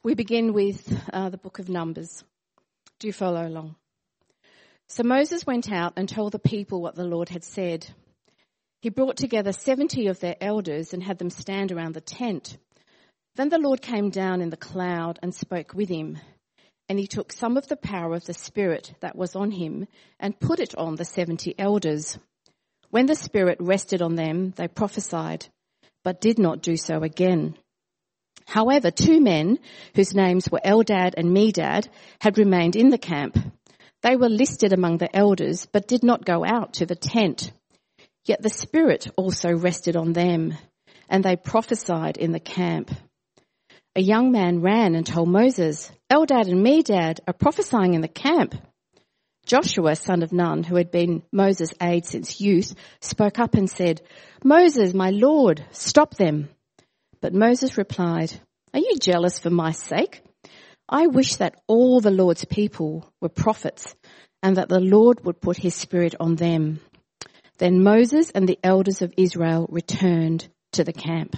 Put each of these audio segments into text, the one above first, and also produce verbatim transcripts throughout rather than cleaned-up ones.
We begin with uh, the book of Numbers. Do follow along. So Moses went out and told the people what the Lord had said. He brought together seventy of their elders and had them stand around the tent. Then the Lord came down in the cloud and spoke with him. And he took some of the power of the Spirit that was on him and put it on the seventy elders. When the Spirit rested on them, they prophesied, but did not do so again. However, two men, whose names were Eldad and Medad, had remained in the camp. They were listed among the elders, but did not go out to the tent. Yet the Spirit also rested on them, and they prophesied in the camp. A young man ran and told Moses, Eldad and Medad are prophesying in the camp. Joshua, son of Nun, who had been Moses' aide since youth, spoke up and said, Moses, my Lord, stop them. But Moses replied, Are you jealous for my sake? I wish that all the Lord's people were prophets and that the Lord would put his Spirit on them. Then Moses and the elders of Israel returned to the camp.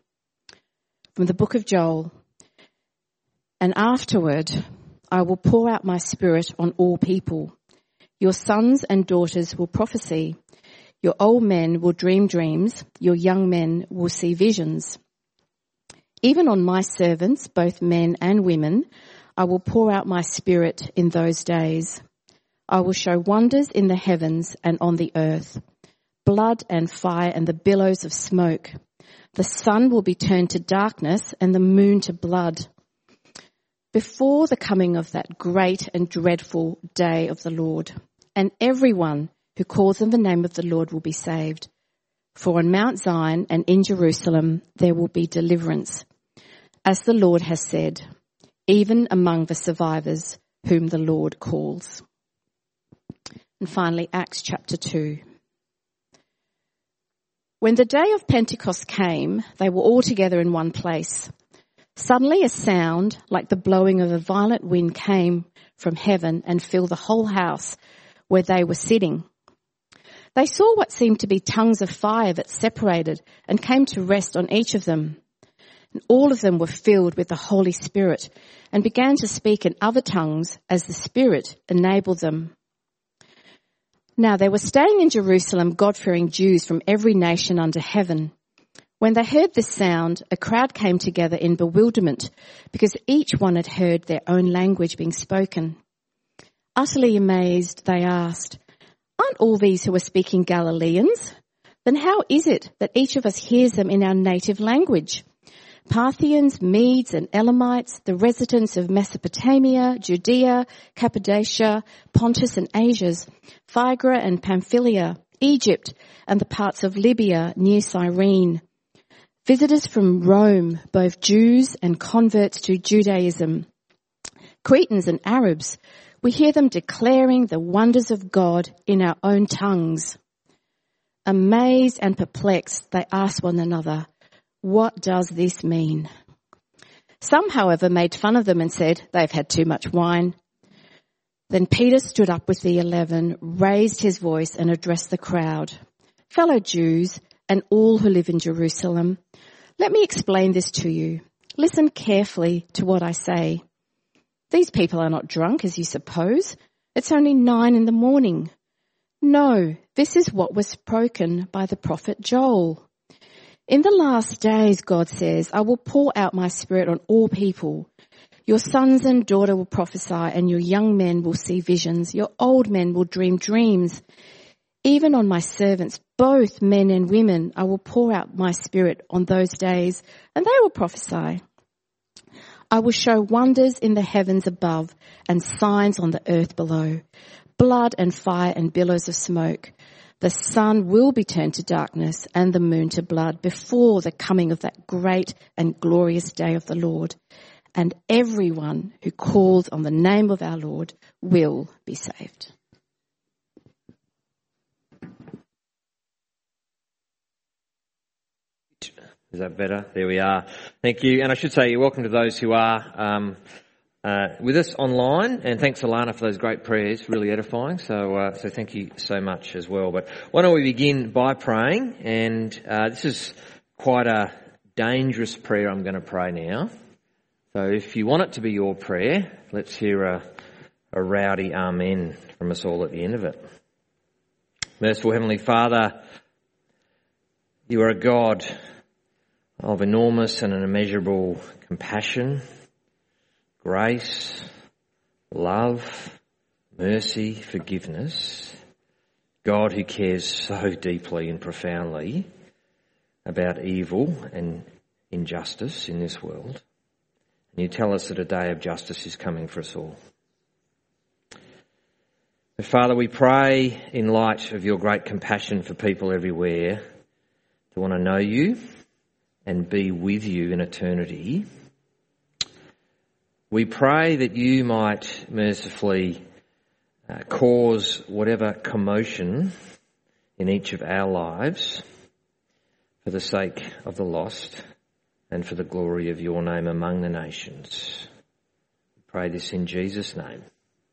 From the book of Joel, And afterward I will pour out my Spirit on all people. Your sons and daughters will prophesy. Your old men will dream dreams. Your young men will see visions. Even on my servants, both men and women, I will pour out my Spirit in those days. I will show wonders in the heavens and on the earth, blood and fire and the billows of smoke. The sun will be turned to darkness and the moon to blood, before the coming of that great and dreadful day of the Lord. And everyone who calls on the name of the Lord will be saved. For on Mount Zion and in Jerusalem there will be deliverance, as the Lord has said, even among the survivors whom the Lord calls. And finally, Acts chapter two. When the day of Pentecost came, they were all together in one place. Suddenly a sound like the blowing of a violent wind came from heaven and filled the whole house where they were sitting. They saw what seemed to be tongues of fire that separated and came to rest on each of them. And all of them were filled with the Holy Spirit and began to speak in other tongues as the Spirit enabled them. Now there were staying in Jerusalem God-fearing Jews from every nation under heaven. When they heard this sound, a crowd came together in bewilderment because each one had heard their own language being spoken. Utterly amazed, they asked, Aren't all these who are speaking Galileans? Then how is it that each of us hears them in our native language? Parthians, Medes and Elamites, the residents of Mesopotamia, Judea, Cappadocia, Pontus and Asia, Phrygia and Pamphylia, Egypt and the parts of Libya near Cyrene. Visitors from Rome, both Jews and converts to Judaism, Cretans and Arabs, we hear them declaring the wonders of God in our own tongues. Amazed and perplexed, they asked one another, What does this mean? Some, however, made fun of them and said, They've had too much wine. Then Peter stood up with the eleven, raised his voice and addressed the crowd. Fellow Jews and all who live in Jerusalem, let me explain this to you. Listen carefully to what I say. These people are not drunk, as you suppose. It's only nine in the morning. No, this is what was spoken by the prophet Joel. In the last days, God says, I will pour out my Spirit on all people. Your sons and daughter will prophesy, and your young men will see visions. Your old men will dream dreams. Even on my servants, both men and women, I will pour out my Spirit on those days, and they will prophesy. I will show wonders in the heavens above and signs on the earth below, blood and fire and billows of smoke. The sun will be turned to darkness and the moon to blood before the coming of that great and glorious day of the Lord. And everyone who calls on the name of our Lord will be saved. Is that better? There we are. Thank you. And I should say you're welcome to those who are um, uh, with us online. And thanks, Alana, for those great prayers. Really edifying. So uh, so thank you so much as well. But why don't we begin by praying? And uh, this is quite a dangerous prayer I'm going to pray now. So if you want it to be your prayer, let's hear a, a rowdy amen from us all at the end of it. Merciful Heavenly Father, you are a God of enormous and immeasurable compassion, grace, love, mercy, forgiveness. God who cares so deeply and profoundly about evil and injustice in this world. And you tell us that a day of justice is coming for us all. But Father, we pray in light of your great compassion for people everywhere to want to know you and be with you in eternity. We pray that you might mercifully uh, cause whatever commotion in each of our lives for the sake of the lost and for the glory of your name among the nations. We pray this in Jesus' name.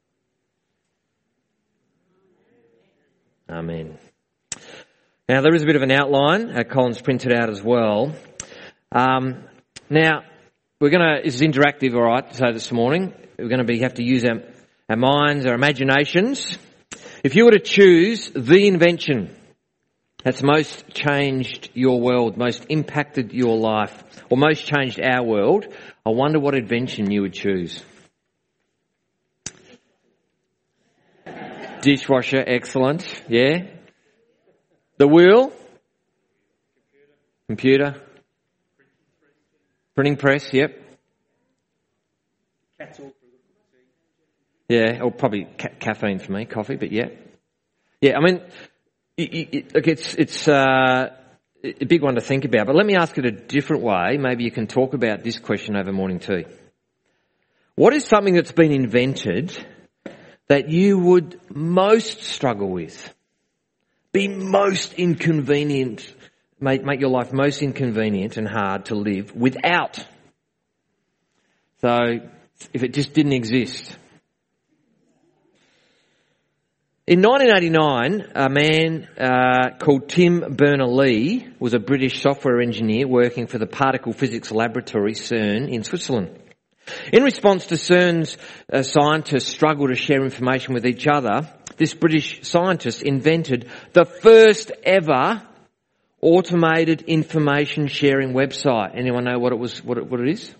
Amen. Now, there is a bit of an outline. Uh, Colin's printed out as well. Um, now, we're going to, it's interactive, all right, so this morning. We're going to be have to use our, our minds, our imaginations. If you were to choose the invention that's most changed your world, most impacted your life, or most changed our world, I wonder what invention you would choose. Dishwasher, excellent, yeah. The wheel? Computer? Printing press, yep. Yeah, or probably ca- caffeine for me, coffee, but yeah. Yeah, I mean, it, it, look, it's, it's uh, a big one to think about, but let me ask it a different way. Maybe you can talk about this question over morning tea. What is something that's been invented that you would most struggle with, be most inconvenient, make, make your life most inconvenient and hard to live without? So, if it just didn't exist. In nineteen eighty-nine, a man uh, called Tim Berners-Lee was a British software engineer working for the Particle Physics Laboratory, CERN, in Switzerland. In response to CERN's uh, scientists struggle to share information with each other, this British scientist invented the first ever automated information sharing website. Anyone know what it was? What it, what it is?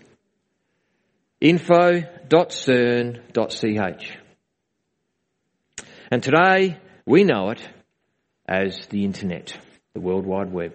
info dot cern dot c h. And today we know it as the internet, the World Wide Web.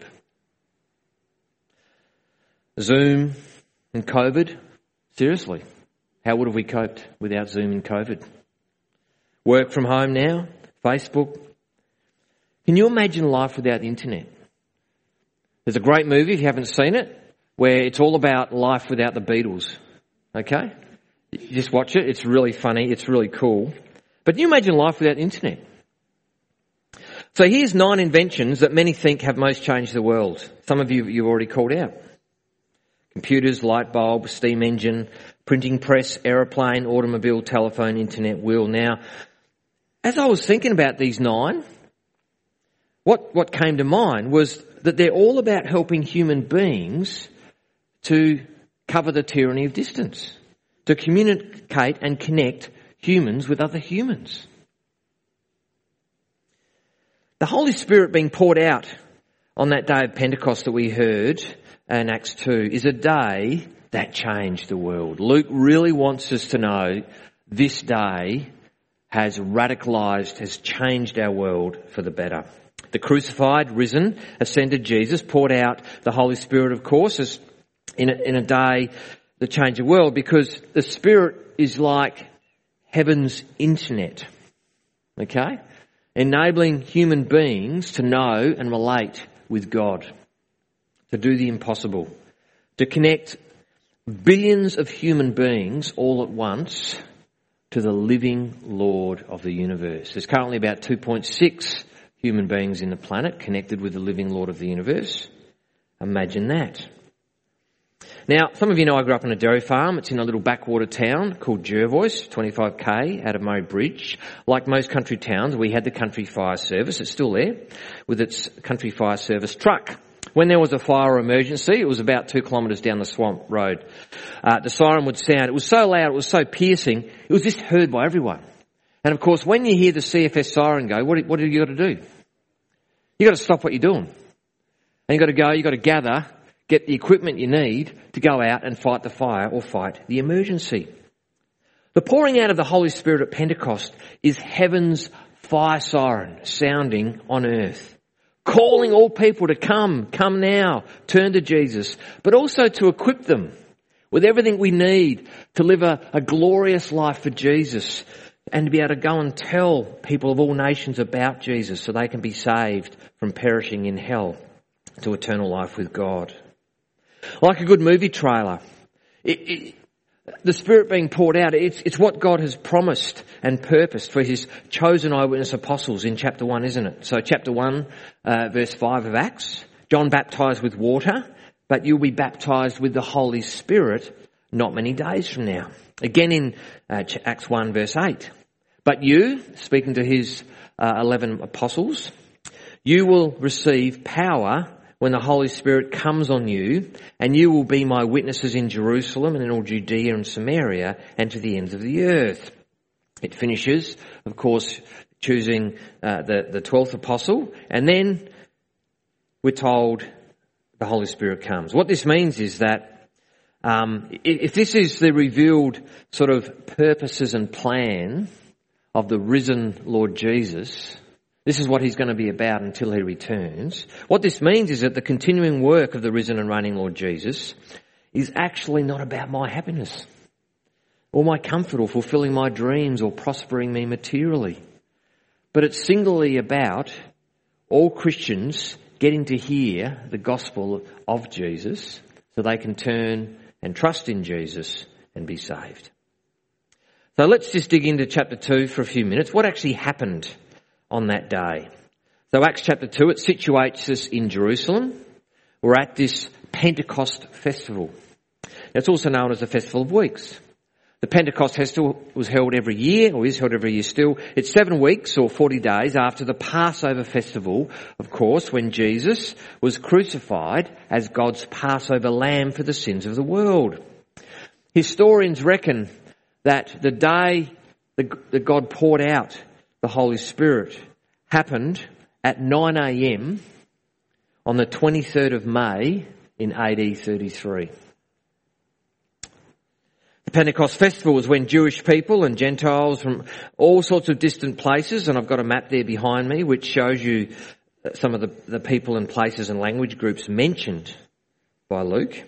Zoom and COVID. Seriously, how would have we coped without Zoom and COVID? Work from home now, Facebook. Can you imagine life without the internet? There's a great movie, if you haven't seen it, where it's all about life without the Beatles. Okay? You just watch it. It's really funny. It's really cool. But can you imagine life without the internet? So here's nine inventions that many think have most changed the world. Some of you you've already called out. Computers, light bulb, steam engine, printing press, aeroplane, automobile, telephone, internet, wheel. Now, as I was thinking about these nine, what, what came to mind was that they're all about helping human beings to cover the tyranny of distance, to communicate and connect humans with other humans. The Holy Spirit being poured out on that day of Pentecost that we heard in Acts two is a day that changed the world. Luke really wants us to know this day has radicalised, has changed our world for the better. The crucified, risen, ascended Jesus poured out the Holy Spirit, of course, as in a, in a day that changed the world, because the Spirit is like heaven's internet, okay? Enabling human beings to know and relate with God, to do the impossible, to connect billions of human beings all at once to the living Lord of the universe. There's currently about two point six human beings in the planet connected with the living Lord of the universe. Imagine that. Now, some of you know I grew up on a dairy farm. It's in a little backwater town called Jervois, twenty-five k out of Murray Bridge. Like most country towns, we had the country fire service. It's still there with its country fire service truck. When there was a fire or emergency, it was about two kilometres down the swamp road. Uh, the siren would sound. It was so loud, it was so piercing, it was just heard by everyone. And of course, when you hear the C F S siren go, what, what have you got to do? You've got to stop what you're doing. And you've got to go, you've got to gather, get the equipment you need to go out and fight the fire or fight the emergency. The pouring out of the Holy Spirit at Pentecost is heaven's fire siren sounding on earth, calling all people to come, come now, turn to Jesus, but also to equip them with everything we need to live a, a glorious life for Jesus and to be able to go and tell people of all nations about Jesus so they can be saved from perishing in hell to eternal life with God. Like a good movie trailer, it, it, the Spirit being poured out, it's, it's what God has promised and purposed for his chosen eyewitness apostles in chapter one, isn't it? So chapter one, uh, verse five of Acts, John baptised with water, but you'll be baptised with the Holy Spirit not many days from now. Again in uh, Acts one, verse eight. But you, speaking to his uh, eleven apostles, you will receive power when the Holy Spirit comes on you, and you will be my witnesses in Jerusalem and in all Judea and Samaria and to the ends of the earth. It finishes, of course, choosing uh, the, the twelfth apostle, and then we're told the Holy Spirit comes. What this means is that um, if this is the revealed sort of purposes and plan of the risen Lord Jesus, this is what he's going to be about until he returns. What this means is that the continuing work of the risen and reigning Lord Jesus is actually not about my happiness or my comfort or fulfilling my dreams or prospering me materially. But it's singularly about all Christians getting to hear the gospel of Jesus so they can turn and trust in Jesus and be saved. So let's just dig into chapter two for a few minutes. What actually happened on that day? So Acts chapter two, it situates us in Jerusalem. We're at this Pentecost festival. It's also known as the Festival of Weeks. The Pentecost festival was held every year, or is held every year still. It's seven weeks or forty days after the Passover festival, of course, when Jesus was crucified as God's Passover lamb for the sins of the world. Historians reckon that the day that God poured out the Holy Spirit happened at nine a.m. on the twenty-third of May in A D thirty-three. The Pentecost festival was when Jewish people and Gentiles from all sorts of distant places, and I've got a map there behind me which shows you some of the, the people and places and language groups mentioned by Luke.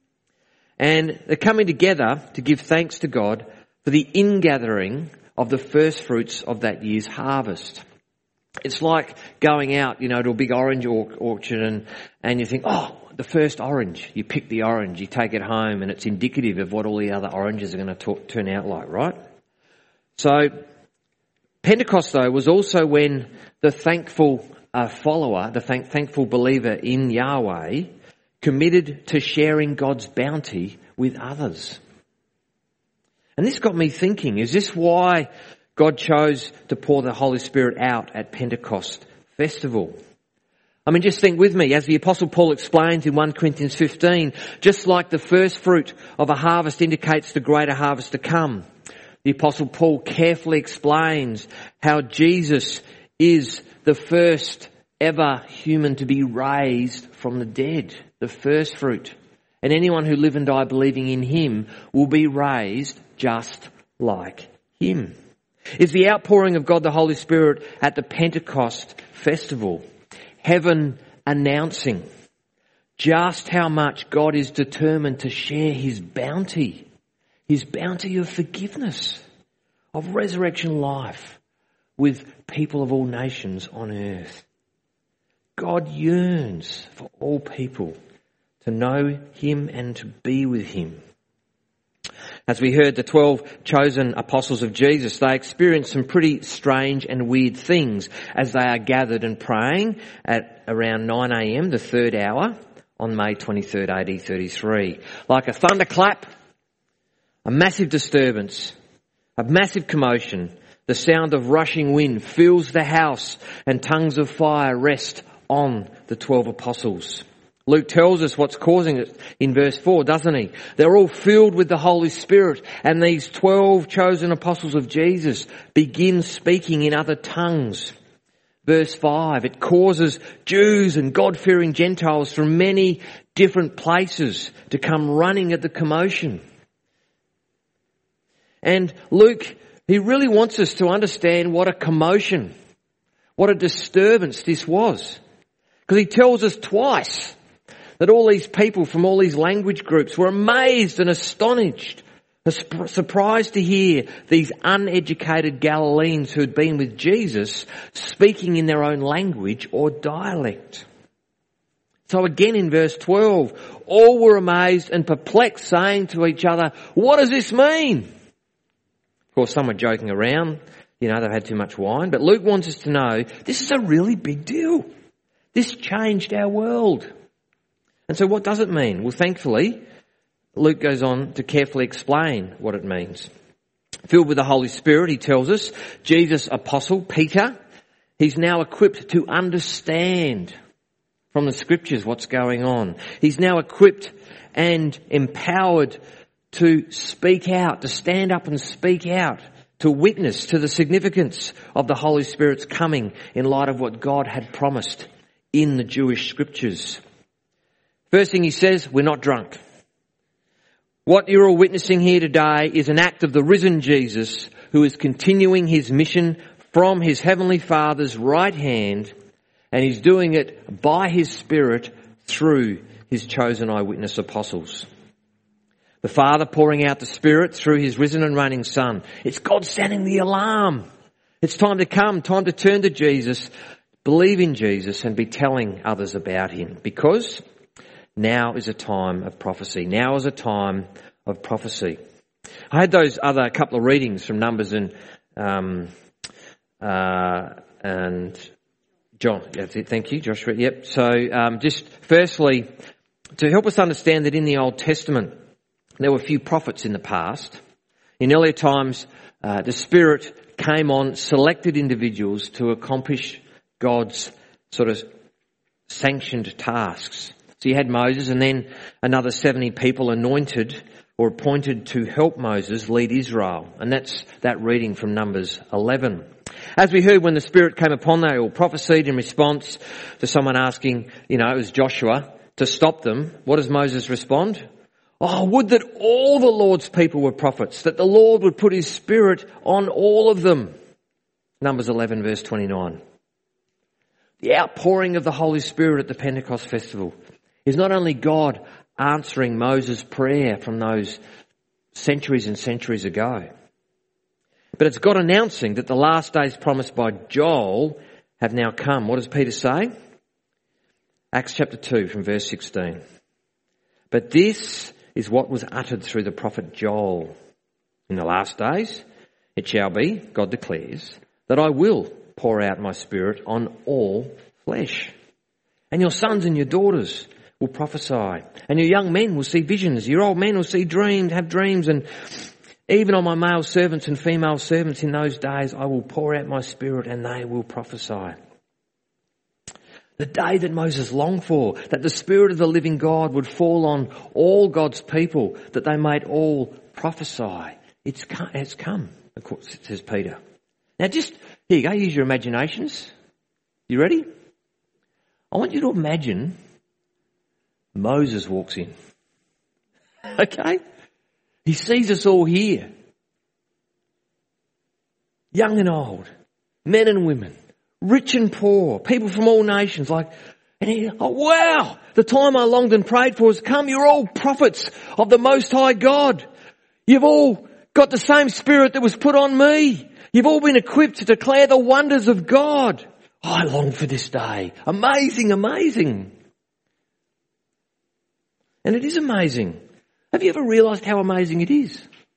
And they're coming together to give thanks to God for the ingathering of the first fruits of that year's harvest. It's like going out, you know, to a big orange orchard and, and you think, oh, the first orange. You pick the orange, you take it home, and it's indicative of what all the other oranges are going to talk, turn out like, right? So Pentecost, though, was also when the thankful uh, follower, the thank, thankful believer in Yahweh, committed to sharing God's bounty with others. And this got me thinking, is this why God chose to pour the Holy Spirit out at Pentecost festival? I mean, just think with me, as the Apostle Paul explains in First Corinthians fifteen, just like the first fruit of a harvest indicates the greater harvest to come, the Apostle Paul carefully explains how Jesus is the first ever human to be raised from the dead, the first fruit. And anyone who live and die believing in him will be raised just like him. It's the outpouring of God the Holy Spirit at the Pentecost festival. Heaven announcing just how much God is determined to share his bounty, his bounty of forgiveness, of resurrection life with people of all nations on earth. God yearns for all people to know him and to be with him. As we heard, the twelve chosen apostles of Jesus, they experienced some pretty strange and weird things as they are gathered and praying at around nine a.m, the third hour, on May twenty-third, A D thirty-three. Like a thunderclap, a massive disturbance, a massive commotion, the sound of rushing wind fills the house and tongues of fire rest on the twelve apostles. Luke tells us what's causing it in verse four, doesn't he? They're all filled with the Holy Spirit, and these twelve chosen apostles of Jesus begin speaking in other tongues. Verse five, it causes Jews and God-fearing Gentiles from many different places to come running at the commotion. And Luke, he really wants us to understand what a commotion, what a disturbance this was. Because he tells us twice that all these people from all these language groups were amazed and astonished, surprised to hear these uneducated Galileans who had been with Jesus speaking in their own language or dialect. So again in verse twelve, all were amazed and perplexed, saying to each other, "What does this mean?" Of course, some were joking around. You know, they've had too much wine. But Luke wants us to know this is a really big deal. This changed our world. And so what does it mean? Well, thankfully, Luke goes on to carefully explain what it means. Filled with the Holy Spirit, he tells us, Jesus' apostle, Peter, he's now equipped to understand from the scriptures what's going on. He's now equipped and empowered to speak out, to stand up and speak out, to witness to the significance of the Holy Spirit's coming in light of what God had promised in the Jewish scriptures. First thing he says, we're not drunk. What you're all witnessing here today is an act of the risen Jesus who is continuing his mission from his heavenly Father's right hand, and he's doing it by his Spirit through his chosen eyewitness apostles. The Father pouring out the Spirit through his risen and reigning Son. It's God sounding the alarm. It's time to come, time to turn to Jesus, believe in Jesus and be telling others about him, because now is a time of prophecy. Now is a time of prophecy. I had those other couple of readings from Numbers and um, uh, and John. Thank you, Joshua. Yep. So um, just firstly, to help us understand that in the Old Testament there were few prophets in the past. In earlier times, uh, the Spirit came on selected individuals to accomplish God's sort of sanctioned tasks. So you had Moses and then another seventy people anointed or appointed to help Moses lead Israel. And that's that reading from Numbers eleven. As we heard, when the Spirit came upon them, they all prophesied in response to someone asking, you know, it was Joshua, to stop them. What does Moses respond? Oh, would that all the Lord's people were prophets, that the Lord would put his Spirit on all of them. Numbers eleven verse twenty-nine. The outpouring of the Holy Spirit at the Pentecost festival is not only God answering Moses' prayer from those centuries and centuries ago, but it's God announcing that the last days promised by Joel have now come. What does Peter say? Acts chapter two from verse sixteen. But this is what was uttered through the prophet Joel. In the last days it shall be, God declares, that I will pour out my Spirit on all flesh. And your sons and your daughters will prophesy, and your young men will see visions, your old men will see dreams, have dreams, and even on my male servants and female servants in those days I will pour out my Spirit and they will prophesy. The day that Moses longed for, that the Spirit of the living God would fall on all God's people, that they might all prophesy. It's come, it's come, of course, says Peter. Now just, here you go, use your imaginations. You ready? I want you to imagine Moses walks in. Okay? He sees us all here. Young and old, men and women, rich and poor, people from all nations, like, and he, oh wow, the time I longed and prayed for has come. You're all prophets of the Most High God. You've all got the same Spirit that was put on me. You've all been equipped to declare the wonders of God. Oh, I long for this day. Amazing, amazing. And it is amazing. Have you ever realised how amazing it is?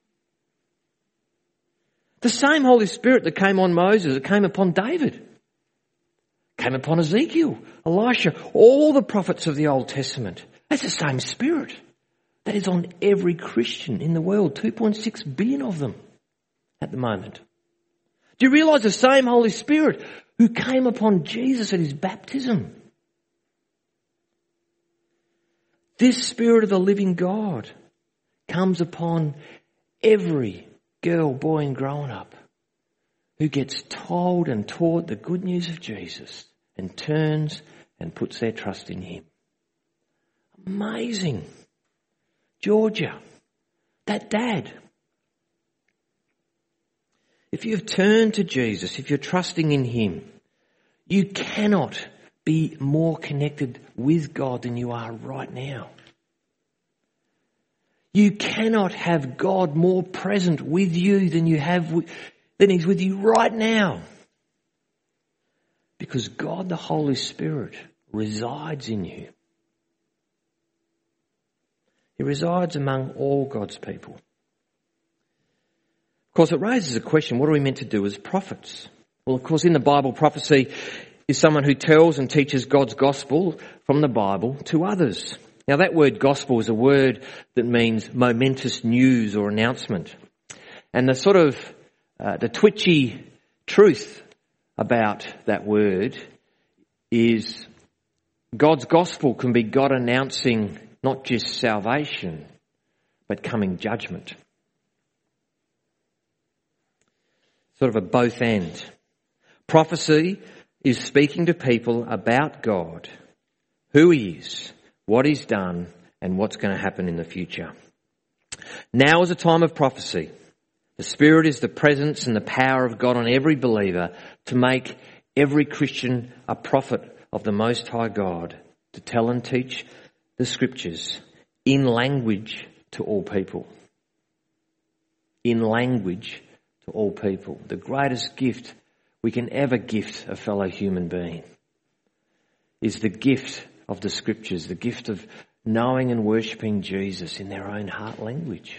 The same Holy Spirit that came on Moses, it came upon David, came upon Ezekiel, Elisha, all the prophets of the Old Testament. That's the same Spirit that is on every Christian in the world, two point six billion of them at the moment. Do you realise the same Holy Spirit who came upon Jesus at his baptism? This Spirit of the living God comes upon every girl, boy and grown up who gets told and taught the good news of Jesus and turns and puts their trust in him. Amazing. Georgia, that dad. If you've turned to Jesus, if you're trusting in him, you cannot be more connected with God than you are right now. You cannot have God more present with you than you have with, than he's with you right now. Because God the Holy Spirit resides in you. He resides among all God's people. Of course, it raises a question, what are we meant to do as prophets? Well, of course, in the Bible, prophecy is someone who tells and teaches God's gospel from the Bible to others. Now, that word gospel is a word that means momentous news or announcement. And the sort of, uh, the twitchy truth about that word is God's gospel can be God announcing not just salvation, but coming judgment. Sort of a both end. Prophecy is speaking to people about God, who he is, what he's done, and what's going to happen in the future. Now is a time of prophecy. The Spirit is the presence and the power of God on every believer to make every Christian a prophet of the Most High God, to tell and teach the Scriptures in language to all people. In language to all people. The greatest gift we can ever gift a fellow human being is the gift of the Scriptures, the gift of knowing and worshipping Jesus in their own heart language.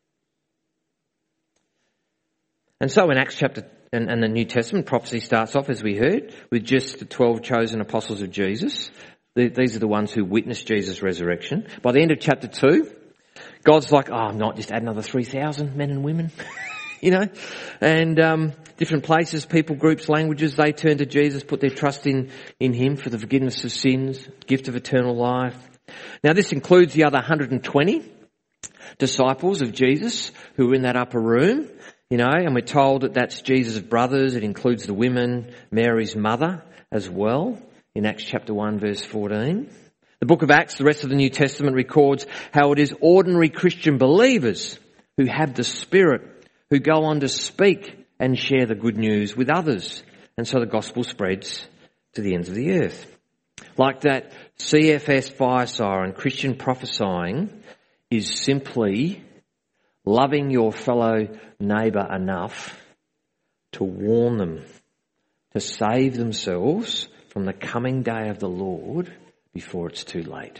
And so in Acts chapter and, and the New Testament, prophecy starts off, as we heard, with just the twelve chosen apostles of Jesus. The, these are the ones who witnessed Jesus' resurrection. By the end of chapter two, God's like, oh, I'm not just add another three thousand men and women, you know. And um, different places, people, groups, languages, they turn to Jesus, put their trust in, in him for the forgiveness of sins, gift of eternal life. Now this includes the other one hundred twenty disciples of Jesus who were in that upper room. You know, and we're told that that's Jesus' brothers. It includes the women, Mary's mother as well, in Acts chapter one, verse fourteen. The book of Acts, the rest of the New Testament, records how it is ordinary Christian believers who have the Spirit, who go on to speak and share the good news with others. And so the gospel spreads to the ends of the earth. Like that C F S fire siren, Christian prophesying is simply loving your fellow neighbour enough to warn them, to save themselves from the coming day of the Lord before it's too late.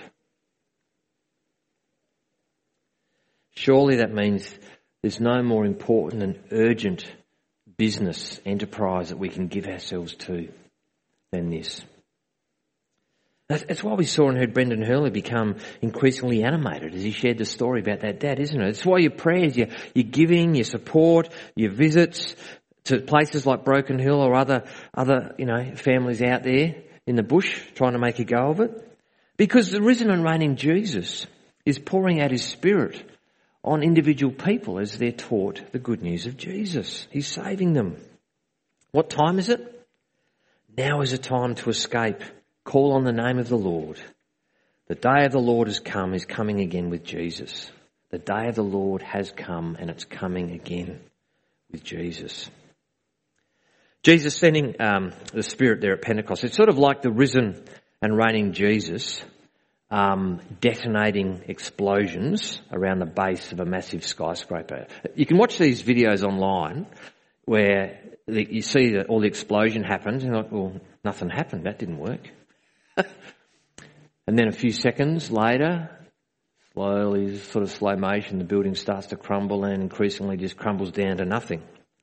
Surely that means there's no more important and urgent business enterprise that we can give ourselves to than this. That's why we saw and heard Brendan Hurley become increasingly animated as he shared the story about that dad, isn't it? It's why your prayers, your, your giving, your support, your visits to places like Broken Hill or other, other, you know, families out there in the bush trying to make a go of it. Because the risen and reigning Jesus is pouring out his Spirit on individual people as they're taught the good news of Jesus. He's saving them. What time is it? Now is a time to escape. Call on the name of the Lord. The day of the Lord has come, is coming again with Jesus. The day of the Lord has come and it's coming again with Jesus. Jesus sending um, the Spirit there at Pentecost. It's sort of like the risen and reigning Jesus um, detonating explosions around the base of a massive skyscraper. You can watch these videos online where the, you see that all the explosion happens and you're like, well, nothing happened. That didn't work. And then a few seconds later, slowly, sort of slow motion, the building starts to crumble and increasingly just crumbles down to nothing.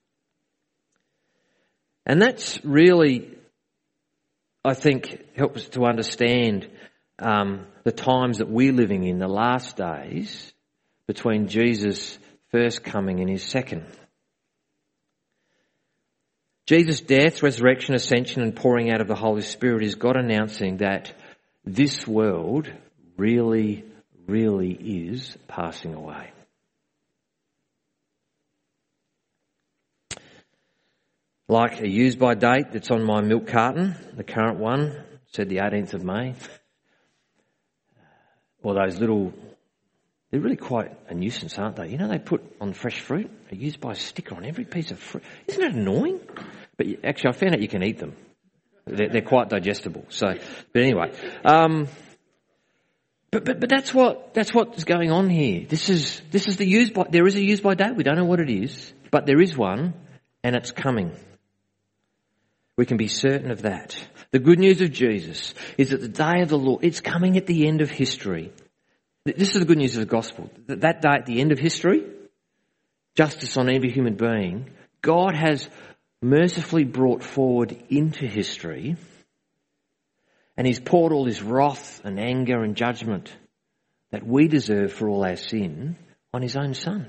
And that's really, I think, helps us to understand um, the times that we're living in, the last days, between Jesus' first coming and his second. Jesus' death, resurrection, ascension and pouring out of the Holy Spirit is God announcing that this world really really is passing away. Like a use-by date that's on my milk carton, the current one said the eighteenth of May. Or those little, they're really quite a nuisance, aren't they? You know, they put on fresh fruit a use-by sticker on every piece of fruit. Isn't that annoying? But actually, I found out you can eat them. They're, they're quite digestible. So, but anyway, um, but but but that's what that's what's going on here. This is this is the use-by. There is a use-by date. We don't know what it is, but there is one, and it's coming. We can be certain of that. The good news of Jesus is that the day of the Lord, it's coming at the end of history. This is the good news of the gospel. That, that day at the end of history, justice on every human being, God has mercifully brought forward into history, and he's poured all his wrath and anger and judgment that we deserve for all our sin on his own Son.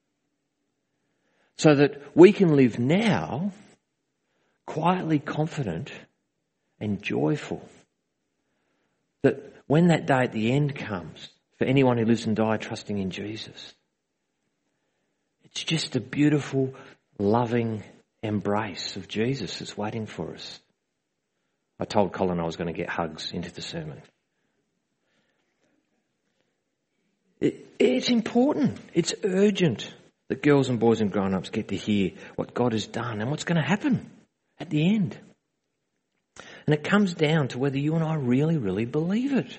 So that we can live now quietly confident and joyful that when that day at the end comes, for anyone who lives and dies trusting in Jesus, it's just a beautiful, loving embrace of Jesus that's waiting for us. I told Colin I was going to get hugs into the sermon. It, it's important. It's urgent that girls and boys and grown-ups get to hear what God has done and what's going to happen at the end. And it comes down to whether you and I really, really believe it.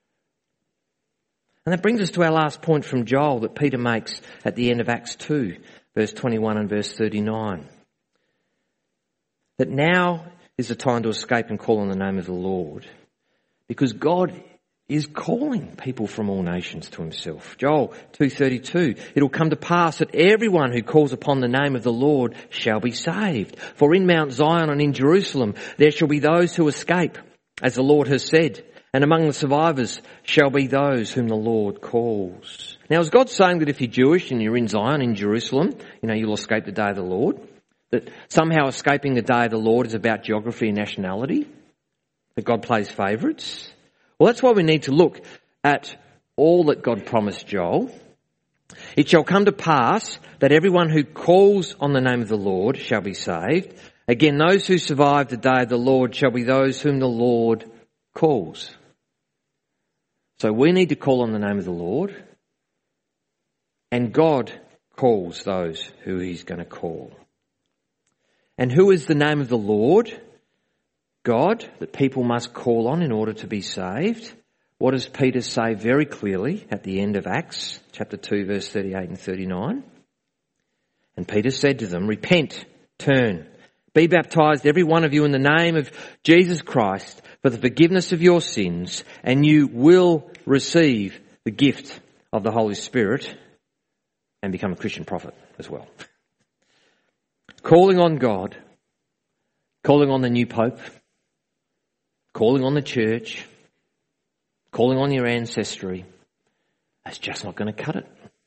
And that brings us to our last point from Joel that Peter makes at the end of Acts two, verse twenty-one and verse thirty-nine. That now is the time to escape and call on the name of the Lord, because God is calling people from all nations to himself. Joel two thirty-two, it'll come to pass that everyone who calls upon the name of the Lord shall be saved. For in Mount Zion and in Jerusalem there shall be those who escape, as the Lord has said, and among the survivors shall be those whom the Lord calls. Now, is God saying that if you're Jewish and you're in Zion, in Jerusalem, you know, you'll escape the day of the Lord? That somehow escaping the day of the Lord is about geography and nationality? That God plays favourites? Well, that's why we need to look at all that God promised Joel. It shall come to pass that everyone who calls on the name of the Lord shall be saved. Again, those who survive the day of the Lord shall be those whom the Lord calls. So we need to call on the name of the Lord, and God calls those who he's going to call. And who is the name of the Lord? God, that people must call on in order to be saved. What does Peter say very clearly at the end of Acts chapter two, verse thirty-eight and thirty-nine? And Peter said to them, repent, turn, be baptized every one of you in the name of Jesus Christ for the forgiveness of your sins, and you will receive the gift of the Holy Spirit and become a Christian prophet as well. Calling on God, calling on the new Pope, calling on the church, calling on your ancestry, that's just not going to cut it.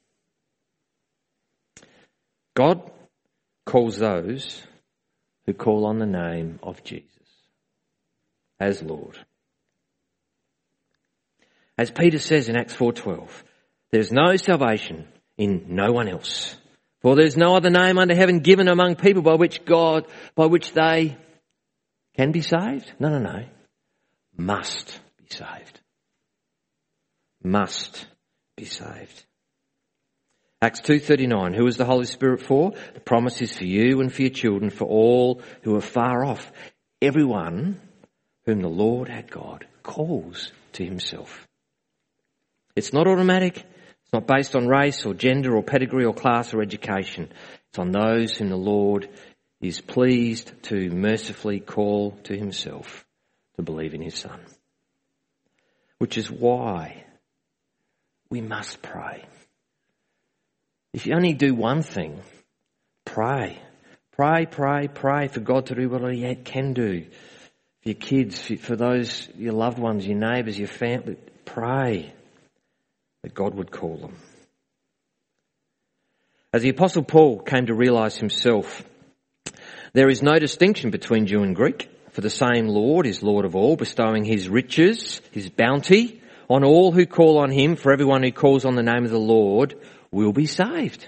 God calls those who call on the name of Jesus as Lord. As Peter says in Acts four twelve, there's no salvation in no one else, for there's no other name under heaven given among people by which God, by which they can be saved. No, no, no. Must be saved. Must be saved. Acts two thirty-nine, who is the Holy Spirit for? The promise is for you and for your children, for all who are far off. Everyone whom the Lord our God calls to himself. It's not automatic. It's not based on race or gender or pedigree or class or education. It's on those whom the Lord is pleased to mercifully call to himself to believe in his Son. Which is why we must pray. If you only do one thing, pray. Pray, pray, pray for God to do what he can do. For your kids, for those, your loved ones, your neighbours, your family. Pray that God would call them. As the Apostle Paul came to realise himself, there is no distinction between Jew and Greek, for the same Lord is Lord of all, bestowing his riches, his bounty, on all who call on him, for everyone who calls on the name of the Lord will be saved.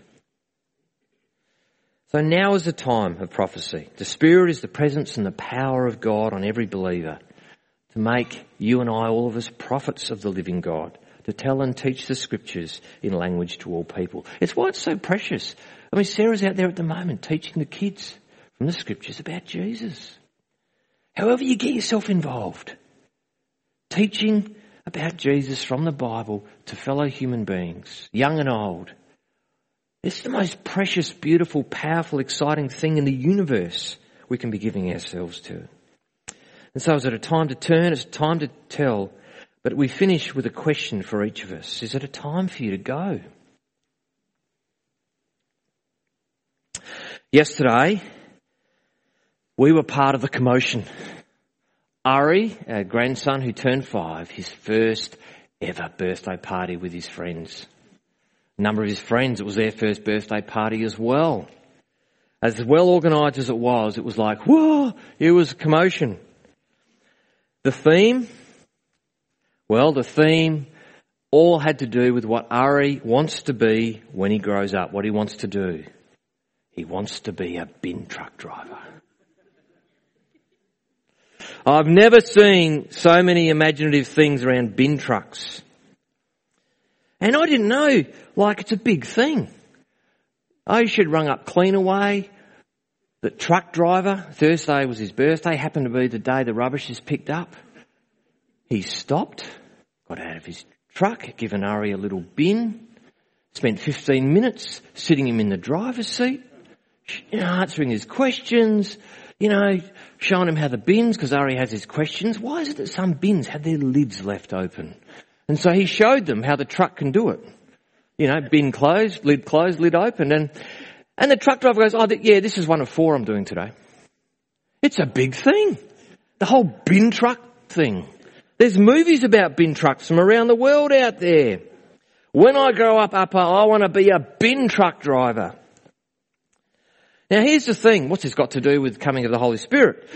So now is the time of prophecy. The Spirit is the presence and the power of God on every believer to make you and I, all of us, prophets of the living God, to tell and teach the Scriptures in language to all people. It's why it's so precious. I mean, Sarah's out there at the moment teaching the kids from the Scriptures about Jesus. However you get yourself involved, teaching about Jesus from the Bible to fellow human beings, young and old, it's the most precious, beautiful, powerful, exciting thing in the universe we can be giving ourselves to. And so is it a time to turn? It's a time to tell. But we finish with a question for each of us. Is it a time for you to go? Yesterday, we were part of the commotion. Ari, our grandson who turned five, his first ever birthday party with his friends. A number of his friends, it was their first birthday party as well. As well organised as it was, it was like, whoa, it was a commotion. The theme, well, the theme all had to do with what Ari wants to be when he grows up, what he wants to do. He wants to be a bin truck driver. I've never seen so many imaginative things around bin trucks. And I didn't know, like, it's a big thing. I should rung up Cleanaway. The truck driver, Thursday was his birthday, happened to be the day the rubbish is picked up. He stopped, got out of his truck, given Ari a little bin, spent fifteen minutes sitting him in the driver's seat, you know, answering his questions, you know, showing him how the bins, because Ari has his questions. Why is it that some bins have their lids left open? And so he showed them how the truck can do it. You know, bin closed, lid closed, lid open. And and the truck driver goes, oh, yeah, this is one of four I'm doing today. It's a big thing. The whole bin truck thing. There's movies about bin trucks from around the world out there. When I grow up, Upper, I want to be a bin truck driver. Now, here's the thing. What's this got to do with the coming of the Holy Spirit?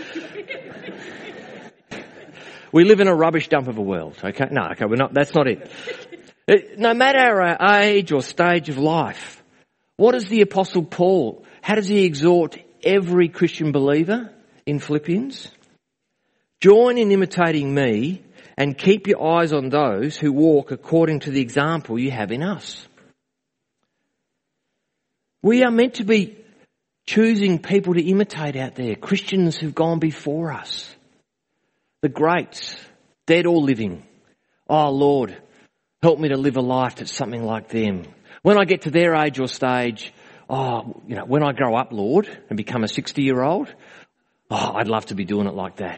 We live in a rubbish dump of a world, okay? No, okay, we're not, that's not it. it. No matter our age or stage of life, what does the Apostle Paul, how does he exhort every Christian believer in Philippians? Join in imitating me and keep your eyes on those who walk according to the example you have in us. We are meant to be choosing people to imitate out there, Christians who've gone before us. The greats, dead or living. Oh, Lord, help me to live a life that's something like them. When I get to their age or stage, oh, you know, when I grow up, Lord, and become a sixty-year-old, oh, I'd love to be doing it like that.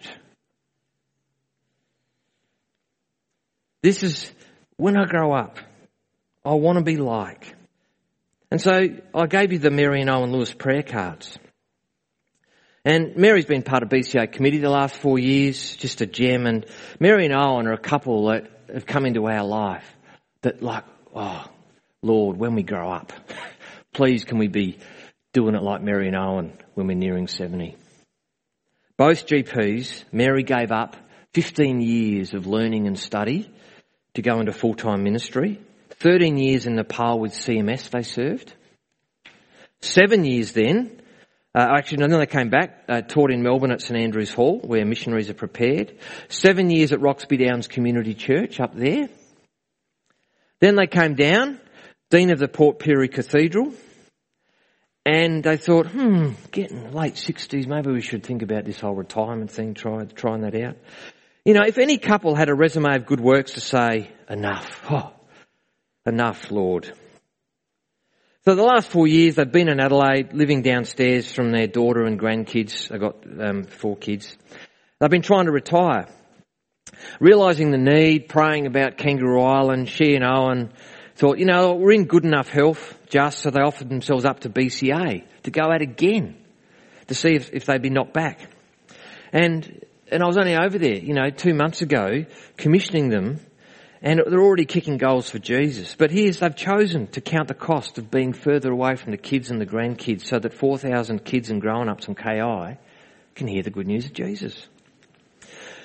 This is, when I grow up, I want to be like. And so I gave you the Mary and Owen Lewis prayer cards. And Mary's been part of B C A committee the last four years, just a gem. And Mary and Owen are a couple that have come into our life that like, oh, Lord, when we grow up, please can we be doing it like Mary and Owen when we're nearing seventy. Both G Ps, Mary gave up fifteen years of learning and study to go into full-time ministry. thirteen years in Nepal with C M S they served. Seven years then, uh, actually, no, then they came back, uh, taught in Melbourne at St Andrews Hall, where missionaries are prepared. Seven years at Roxby Downs Community Church up there. Then they came down, Dean of the Port Pirie Cathedral, and they thought, hmm, getting late sixties, maybe we should think about this whole retirement thing, try trying that out. You know, if any couple had a resume of good works to say, enough, oh, enough, Lord. So the last four years they've been in Adelaide, living downstairs from their daughter and grandkids. They've got um, four kids. They've been trying to retire. Realising the need, praying about Kangaroo Island, she and Owen thought, you know, we're in good enough health just, so they offered themselves up to B C A to go out again to see if, if they'd be knocked back. And and I was only over there, you know, two months ago, commissioning them. And they're already kicking goals for Jesus. But here's, they've chosen to count the cost of being further away from the kids and the grandkids so that four thousand kids and grown-ups on K I can hear the good news of Jesus.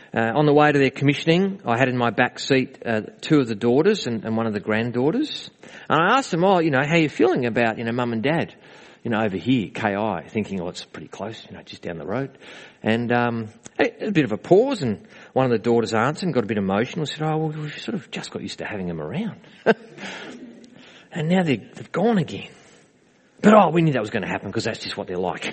Uh, on the way to their commissioning, I had in my back seat uh, two of the daughters and, and one of the granddaughters. And I asked them, oh, you know, how are you feeling about, you know, mum and dad, you know, over here, K I, thinking, oh, it's pretty close, you know, just down the road. And um, a bit of a pause, and one of the daughters answered and got a bit emotional and said, oh, well, we've sort of just got used to having them around. And now they've, they've gone again. But, oh, we knew that was going to happen because that's just what they're like.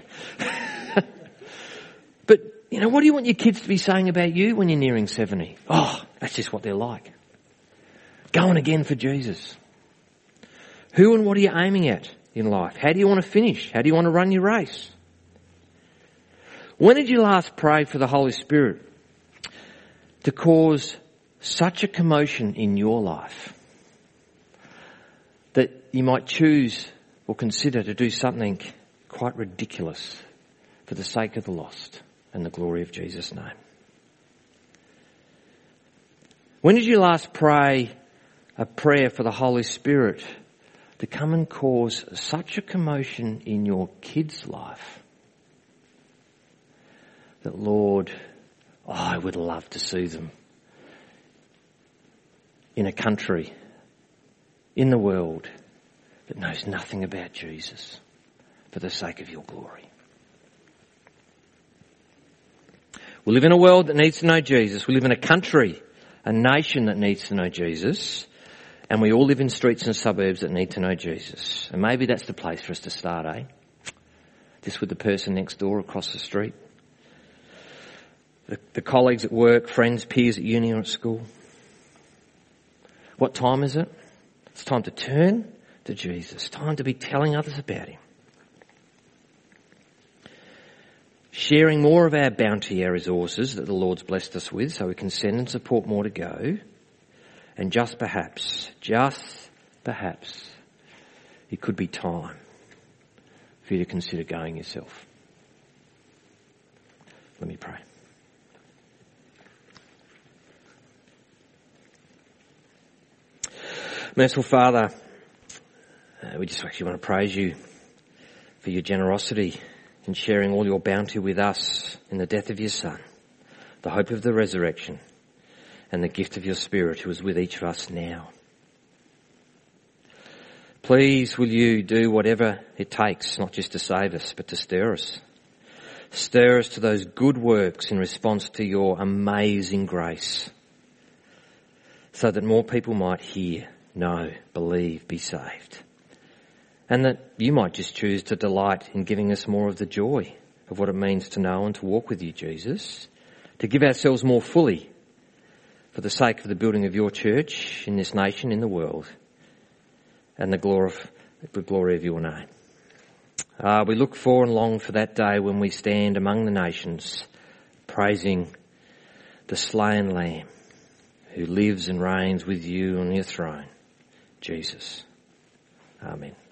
But, you know, what do you want your kids to be saying about you when you're nearing seventy? Oh, that's just what they're like. Going again for Jesus. Who and what are you aiming at in life? How do you want to finish? How do you want to run your race? When did you last pray for the Holy Spirit to cause such a commotion in your life that you might choose or consider to do something quite ridiculous for the sake of the lost and the glory of Jesus' name? When did you last pray a prayer for the Holy Spirit to come and cause such a commotion in your kid's life that, Lord, oh, I would love to see them in a country, in the world, that knows nothing about Jesus for the sake of your glory? We live in a world that needs to know Jesus. We live in a country, a nation that needs to know Jesus. And we all live in streets and suburbs that need to know Jesus. And maybe that's the place for us to start, eh? Just with the person next door across the street. The, the colleagues at work, friends, peers at uni or at school. What time is it? It's time to turn to Jesus. Time to be telling others about him. Sharing more of our bounty, our resources that the Lord's blessed us with, so we can send and support more to go. And just perhaps, just perhaps, it could be time for you to consider going yourself. Let me pray. Merciful Father, uh, we just actually want to praise you for your generosity in sharing all your bounty with us in the death of your Son, the hope of the resurrection, and the gift of your Spirit who is with each of us now. Please will you do whatever it takes, not just to save us, but to stir us. Stir us to those good works in response to your amazing grace, so that more people might hear, know, believe, be saved. And that you might just choose to delight in giving us more of the joy of what it means to know and to walk with you, Jesus, to give ourselves more fully for the sake of the building of your church in this nation, in the world, and the glory of, the glory of your name. Uh, we look for and long for that day when we stand among the nations praising the slain Lamb who lives and reigns with you on your throne, Jesus. Amen.